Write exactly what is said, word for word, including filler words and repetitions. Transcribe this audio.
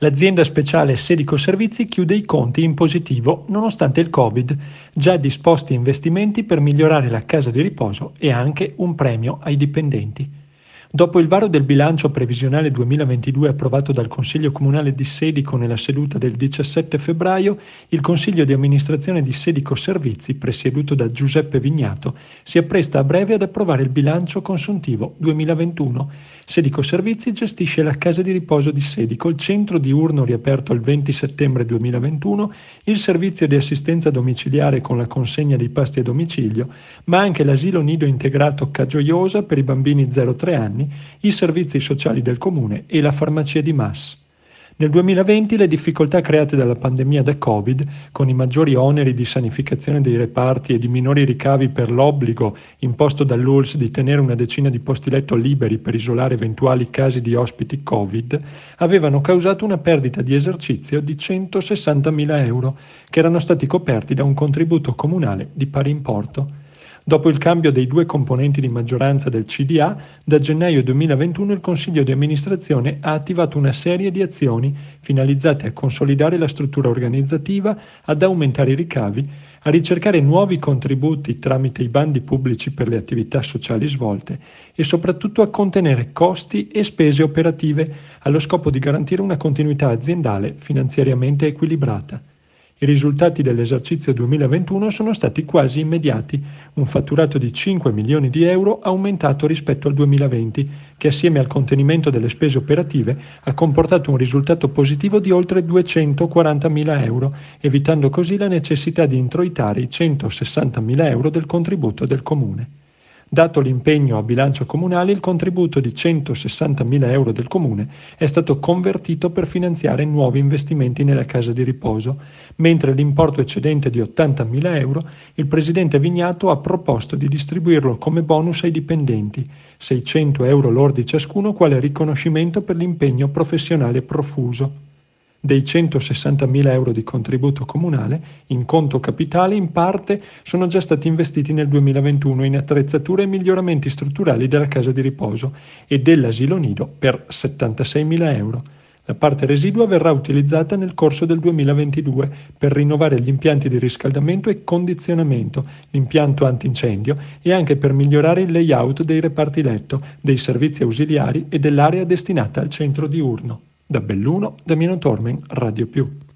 L'azienda speciale Sedico Servizi chiude i conti in positivo nonostante il Covid, già disposti investimenti per migliorare la casa di riposo e anche un premio ai dipendenti. Dopo il varo del bilancio previsionale duemilaventidue approvato dal Consiglio Comunale di Sedico nella seduta del diciassette febbraio, il Consiglio di amministrazione di Sedico Servizi, presieduto da Giuseppe Vignato, si appresta a breve ad approvare il bilancio consuntivo duemilaventuno. Sedico Servizi gestisce la casa di riposo di Sedico, il centro diurno riaperto il venti settembre duemilaventuno, il servizio di assistenza domiciliare con la consegna dei pasti a domicilio, ma anche l'asilo nido integrato Cagioiosa per i bambini zero tre anni, i servizi sociali del comune e la farmacia di Mas. Nel duemilaventi le difficoltà create dalla pandemia da Covid, con i maggiori oneri di sanificazione dei reparti e di minori ricavi per l'obbligo imposto dall'U L S di tenere una decina di posti letto liberi per isolare eventuali casi di ospiti Covid, avevano causato una perdita di esercizio di centosessantamila euro, che erano stati coperti da un contributo comunale di pari importo. Dopo il cambio dei due componenti di maggioranza del C D A, da gennaio duemilaventuno il Consiglio di amministrazione ha attivato una serie di azioni finalizzate a consolidare la struttura organizzativa, ad aumentare i ricavi, a ricercare nuovi contributi tramite i bandi pubblici per le attività sociali svolte e soprattutto a contenere costi e spese operative allo scopo di garantire una continuità aziendale finanziariamente equilibrata. I risultati dell'esercizio duemilaventuno sono stati quasi immediati, un fatturato di cinque milioni di euro aumentato rispetto al duemilaventi, che assieme al contenimento delle spese operative ha comportato un risultato positivo di oltre duecentoquarantamila euro, evitando così la necessità di introitare i centosessantamila euro del contributo del Comune. Dato l'impegno a bilancio comunale, il contributo di centosessantamila euro del Comune è stato convertito per finanziare nuovi investimenti nella casa di riposo, mentre l'importo eccedente di ottantamila euro il Presidente Vignato ha proposto di distribuirlo come bonus ai dipendenti, seicento euro lordi ciascuno quale riconoscimento per l'impegno professionale profuso. Dei centosessantamila euro di contributo comunale, in conto capitale in parte sono già stati investiti nel duemilaventuno in attrezzature e miglioramenti strutturali della casa di riposo e dell'asilo nido per settantaseimila euro. La parte residua verrà utilizzata nel corso del duemilaventidue per rinnovare gli impianti di riscaldamento e condizionamento, l'impianto antincendio e anche per migliorare il layout dei reparti letto, dei servizi ausiliari e dell'area destinata al centro diurno. Da Belluno, Damiano Tormen, Radio Più.